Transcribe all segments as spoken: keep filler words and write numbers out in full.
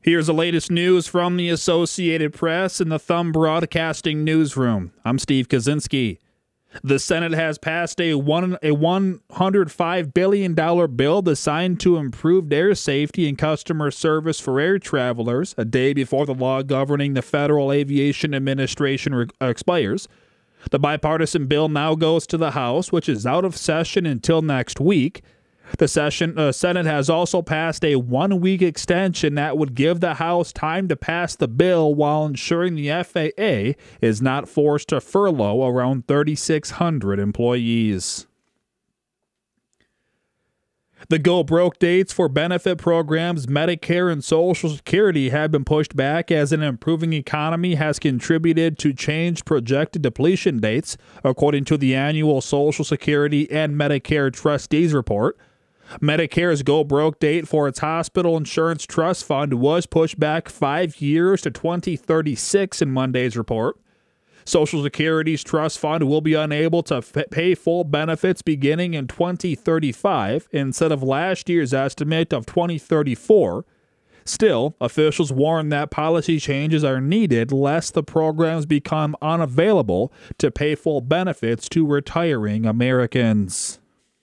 Here's the latest news from the Associated Press and the Thumb Broadcasting Newsroom. I'm Steve Kaczynski. The Senate has passed a one a one hundred five billion dollars bill designed to improve air safety and customer service for air travelers a day before the law governing the Federal Aviation Administration re- expires. The bipartisan bill now goes to the House, which is out of session until next week. The session, uh, Senate has also passed a one-week extension that would give the House time to pass the bill while ensuring the F A A is not forced to furlough around thirty-six hundred employees. The go-broke dates for benefit programs, Medicare, and Social Security have been pushed back as an improving economy has contributed to changed projected depletion dates, according to the annual Social Security and Medicare Trustees Report. Medicare's go-broke date for its hospital insurance trust fund was pushed back five years to twenty thirty-six in Monday's report. Social Security's trust fund will be unable to f- pay full benefits beginning in twenty thirty-five instead of last year's estimate of twenty thirty-four. Still, officials warn that policy changes are needed lest the programs become unavailable to pay full benefits to retiring Americans.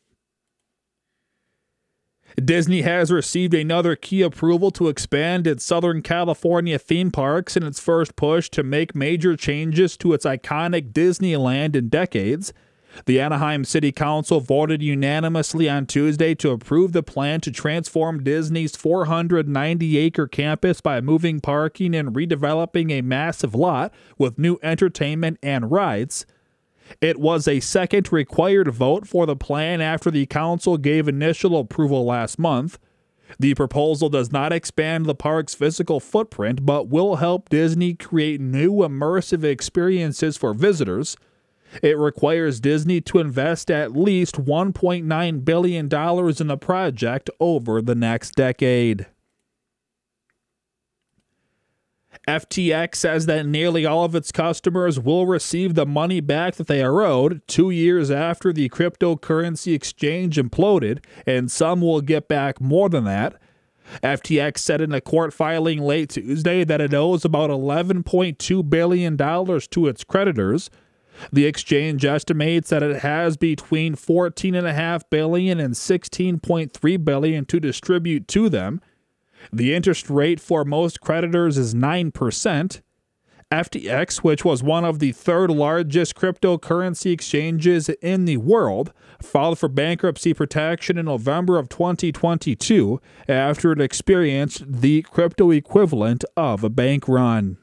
Disney has received another key approval to expand its Southern California theme parks in its first push to make major changes to its iconic Disneyland in decades. The Anaheim City Council voted unanimously on Tuesday to approve the plan to transform Disney's four hundred ninety acre campus by moving parking and redeveloping a massive lot with new entertainment and rides. It was a second required vote for the plan after the council gave initial approval last month. The proposal does not expand the park's physical footprint, but will help Disney create new immersive experiences for visitors. It requires Disney to invest at least one point nine billion dollars in the project over the next decade. F T X says that nearly all of its customers will receive the money back that they are owed two years after the cryptocurrency exchange imploded, and some will get back more than that. F T X said in a court filing late Tuesday that it owes about eleven point two billion dollars to its creditors. The exchange estimates that it has between fourteen point five billion dollars and sixteen point three billion dollars to distribute to them. The interest rate for most creditors is nine percent. F T X, which was one of the third largest cryptocurrency exchanges in the world, filed for bankruptcy protection in November of twenty twenty-two after it experienced the crypto equivalent of a bank run.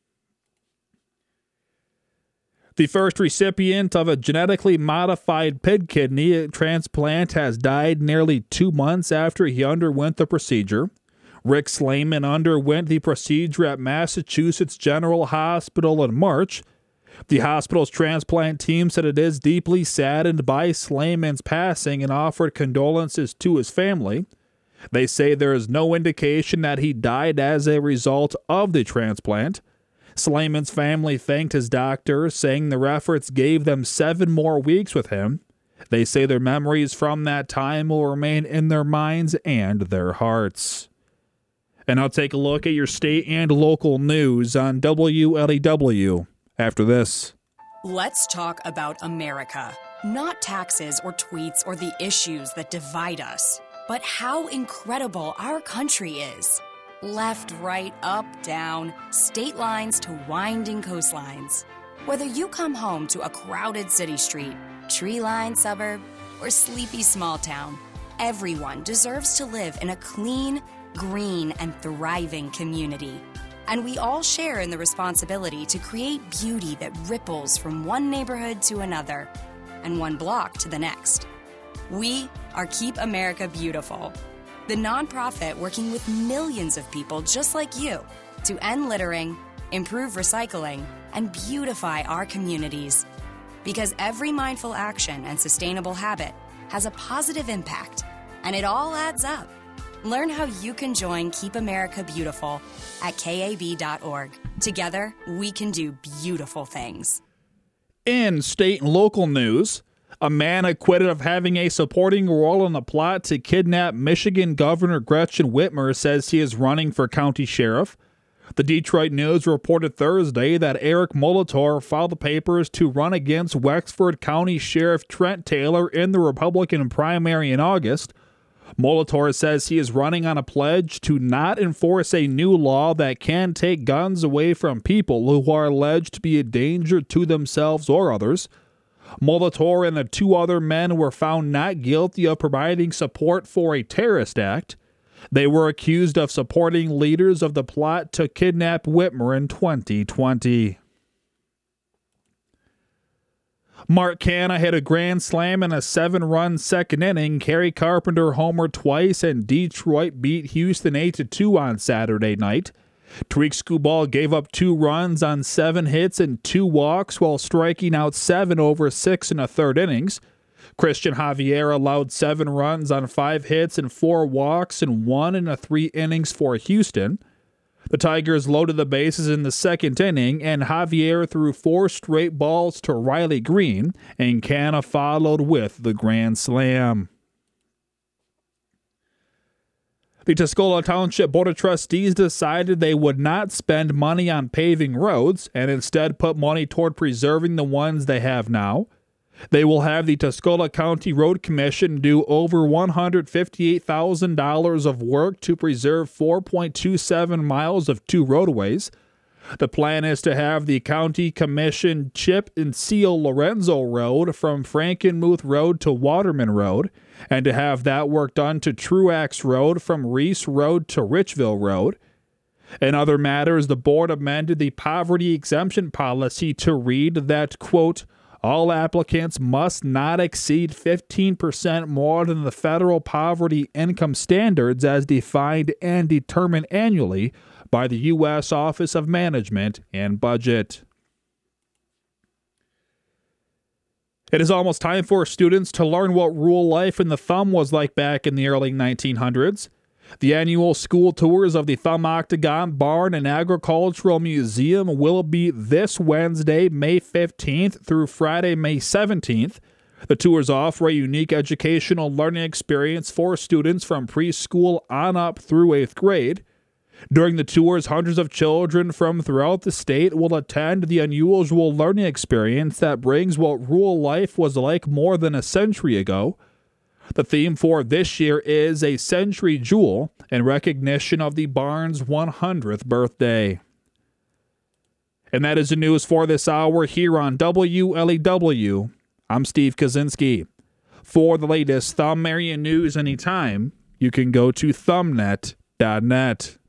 The first recipient of a genetically modified pig kidney transplant has died nearly two months after he underwent the procedure. Rick Slayman underwent the procedure at Massachusetts General Hospital in March. The hospital's transplant team said it is deeply saddened by Slayman's passing and offered condolences to his family. They say there is no indication that he died as a result of the transplant. Slayman's family thanked his doctor, saying their efforts gave them seven more weeks with him. They say their memories from that time will remain in their minds and their hearts. And I'll take a look at your state and local news on W L E W after this. Let's talk about America. Not taxes or tweets or the issues that divide us, but how incredible our country is. Left, right, up, down, state lines to winding coastlines. Whether you come home to a crowded city street, tree-lined suburb, or sleepy small town, everyone deserves to live in a clean, green, and thriving community. And we all share in the responsibility to create beauty that ripples from one neighborhood to another and one block to the next. We are Keep America Beautiful, the nonprofit working with millions of people just like you to end littering, improve recycling, and beautify our communities. Because every mindful action and sustainable habit has a positive impact, and it all adds up. Learn how you can join Keep America Beautiful at K A B dot org. Together, we can do beautiful things. In state and local news, A man acquitted of having a supporting role in the plot to kidnap Michigan Governor Gretchen Whitmer says he is running for county sheriff. The Detroit News reported Thursday that Eric Molitor filed the papers to run against Wexford County Sheriff Trent Taylor in the Republican primary in August. Molitor says he is running on a pledge to not enforce a new law that can take guns away from people who are alleged to be a danger to themselves or others. Molitor and the two other men were found not guilty of providing support for a terrorist act. They were accused of supporting leaders of the plot to kidnap Whitmer in twenty twenty. Mark Canha hit a grand slam in a seven-run second inning. Kerry Carpenter homered twice, and Detroit beat Houston eight to two on Saturday night. Tariq Skubal gave up two runs on seven hits and two walks while striking out seven over six in the third innings. Christian Javier allowed seven runs on five hits and four walks and one in the three innings for Houston. The Tigers loaded the bases in the second inning, and Javier threw four straight balls to Riley Green, and Canha followed with the grand slam. The Tuscola Township Board of Trustees decided they would not spend money on paving roads and instead put money toward preserving the ones they have now. They will have the Tuscola County Road Commission do over one hundred fifty-eight thousand dollars of work to preserve four point two seven miles of two roadways. The plan is to have the County Commission chip and seal Lorenzo Road from Frankenmuth Road to Waterman Road, and to have that work done to Truax Road from Reese Road to Richville Road. In other matters, the board amended the poverty exemption policy to read that, quote, all applicants must not exceed fifteen percent more than the federal poverty income standards as defined and determined annually by the U S Office of Management and Budget. It is almost time for students to learn what rural life in the Thumb was like back in the early nineteen hundreds. The annual school tours of the Thumb Octagon Barn and Agricultural Museum will be this Wednesday, May fifteenth through Friday, May seventeenth. The tours offer a unique educational learning experience for students from preschool on up through eighth grade. During the tours, hundreds of children from throughout the state will attend the unusual learning experience that brings what rural life was like more than a century ago. The theme for this year is A Century Jewel in recognition of the barn's one hundredth birthday. And that is the news for this hour here on W L E W. I'm Steve Kaczynski. For the latest Thumb area news anytime, you can go to thumbnet dot net.